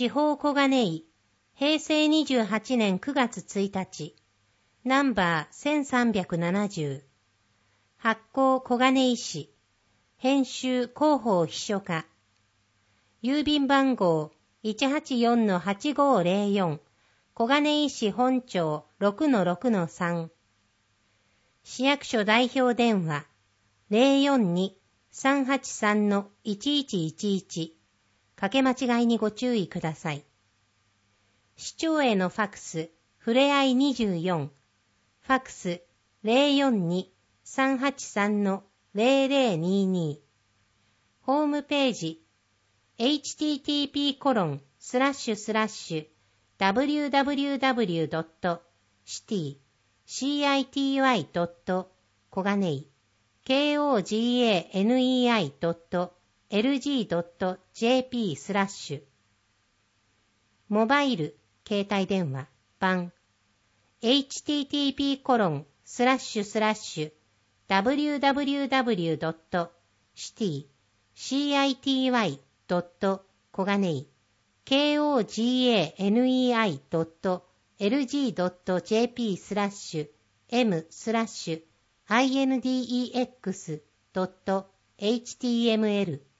司法小金井、平成28年9月1日、ナンバー1370、発行小金井市、編集広報秘書課、郵便番号 184-8504、小金井市本町 6-6-3、市役所代表電話 042-383-1111、かけ間違いにご注意ください。市長へのファクス、ふれあい24、ファクス 042-383-0022、ホームページ、http://www.city.coganei.lg.jp/ モバイル、携帯電話、版、http://www.city.coganei.lg.jp/m/index.html